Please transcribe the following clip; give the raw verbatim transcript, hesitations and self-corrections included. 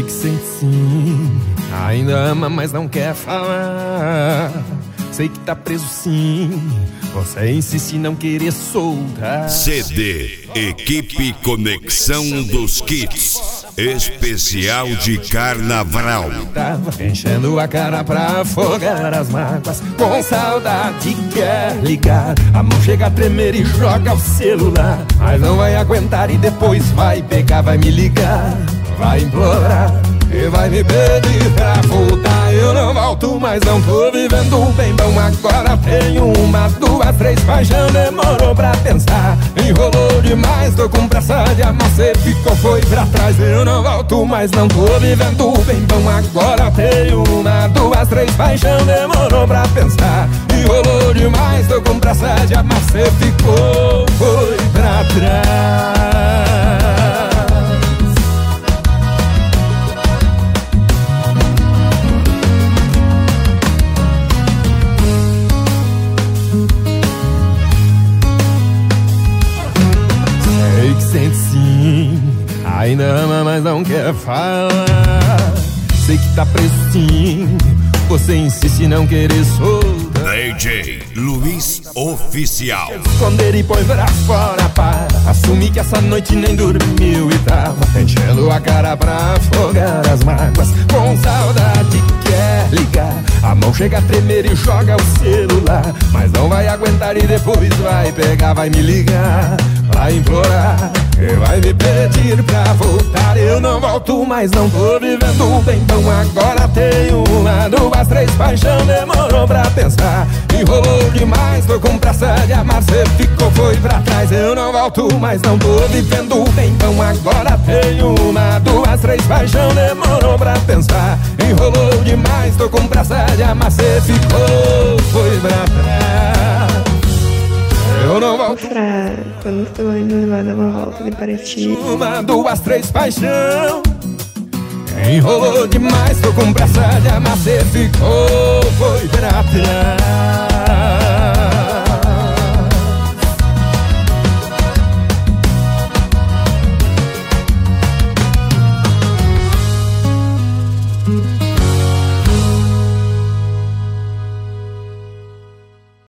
que sente sim, ainda ama, mas não quer falar. Sei que tá preso sim, você insiste em não querer soltar. C D Equipe Conexão dos Kits, especial de carnaval. Tava enchendo a cara pra afogar as mágoas, com saudade quer ligar. A mão chega a tremer e joga o celular, mas não vai aguentar e depois vai pegar, vai me ligar, vai implorar e vai me pedir pra voltar. Eu não volto, mas não tô vivendo bem bom. Agora tenho uma, duas, três paixão. Demorou pra pensar, enrolou demais. Tô com pressa de amar, cê ficou, foi pra trás. Eu não volto, mas não tô vivendo bem bom. Agora tenho uma, duas, três paixão. Demorou pra pensar, enrolou demais. Tô com pressa de amar, cê ficou, foi pra trás. Sente sim, ainda ama, mas não quer falar. Sei que tá preso sim, você insiste em não querer soltar. D J Luiz Oficial. Esconder e põe pra fora para assumir que essa noite nem dormiu e tava enchendo a cara pra afogar as mágoas, com saudade quer ligar. A mão chega a tremer e joga o celular, mas não vai aguentar e depois vai pegar, vai me ligar, vai implorar e vai me pedir pra voltar. Eu não volto, mas não tô vivendo bem bom. Agora tenho uma, duas, três paixão. Demorou pra pensar, enrolou demais. Tô com pressa de amar, cê ficou, foi pra trás. Eu não volto, mas não tô vivendo bem bom. Agora tenho uma, duas, três paixão. Demorou pra pensar, enrolou demais. Tô com pressa de amar, cê ficou, foi pra trás. Eu não volto pra quando estou indo levar uma volta de Paraty. Uma, duas, três, paixão. Enrolou demais, tô com pressa de amar, cê ficou, foi pra trás.